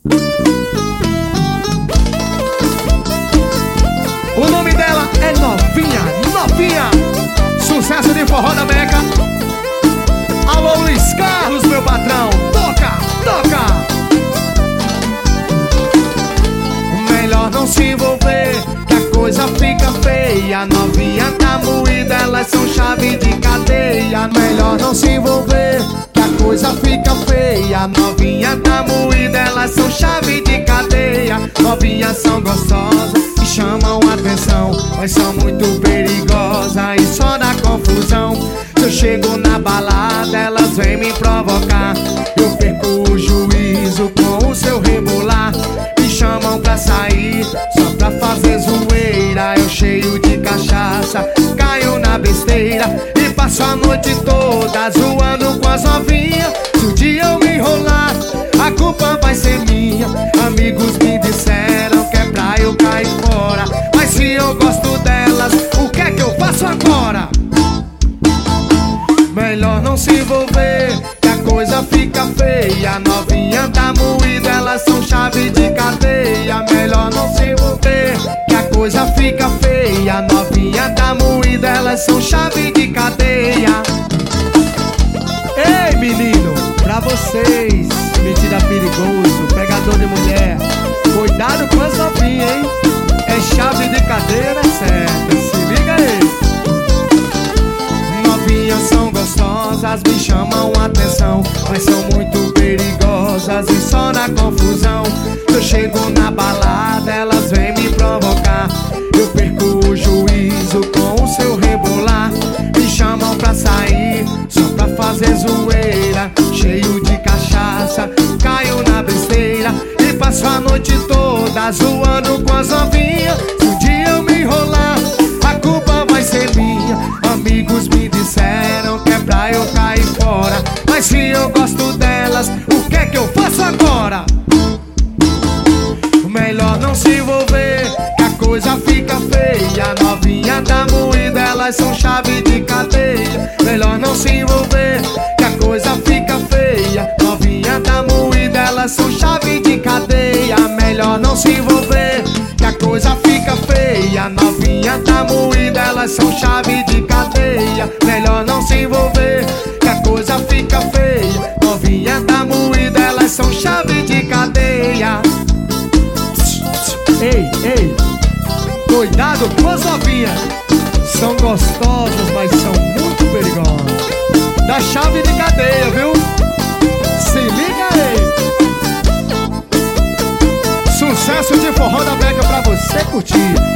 O nome dela é Novinha, Novinha. Sucesso de forró da Meca. Alô, Luiz Carlos, meu patrão. Toca, toca. Melhor não se envolver, que a coisa fica feia. Novinha tá moída, elas são chave de cadeia. Melhor não se envolver, que a coisa fica feia. Novinha tá moída, elas são chave de cadeia. Novinhas são gostosas e chamam atenção, mas são muito perigosas e só dá confusão. Se eu chego na balada, elas vêm me provocar. Eu perco o juízo com o seu rebolar. Me chamam pra sair, só pra fazer zoeira. Eu cheio de cachaça, caio na besteira e passo a noite toda zoando com as novinhas. Se um dia eu me enrolar, a culpa vai ser minha. Amigos me disseram que é pra eu cair fora, mas se eu gosto delas, o que é que eu faço agora? Melhor não se envolver, que a coisa fica feia. Novinha tá moída, elas são chave de cadeia. Melhor não se envolver, que a coisa fica feia. Novinha tá moída, elas são chave de cadeia. Ei, menino, pra vocês, metida perigoso, pegador de mulher, cuidado com as novinhas, hein? É chave de cadeira, é certo, se liga aí. Novinhas são gostosas, me chamam atenção, mas são muito perigosas e só na confusão. Eu chego na balada, elas vêm me provocar. Eu perco o juízo com o seu rebolar. Me chamam pra sair, só pra fazer zoeira. Cheio de cachaça, caio na besteira e passo a noite toda zoando com as novinhas. Se um dia eu me enrolar, a culpa vai ser minha. Amigos me disseram que é pra eu cair fora, mas se eu gosto delas, o que é que eu faço agora? Melhor não se envolver, que a coisa fica feia. Novinha tá moída, elas são chave de cadeia. Melhor não se envolver, que a coisa fica feia. Novinha tá moída, elas são chave de cadeia. Melhor não se envolver, que a coisa fica feia. Novinha tá moída, elas são chave de cadeia. Melhor não se envolver, que a coisa fica feia. Novinha tá moída, elas são chave de cadeia. Ei, ei, cuidado com as novinhas. São gostosas, mas são muito perigosas. Da chave de cadeia, viu? Se liga aí. Sucesso de forró da Meca pra você curtir.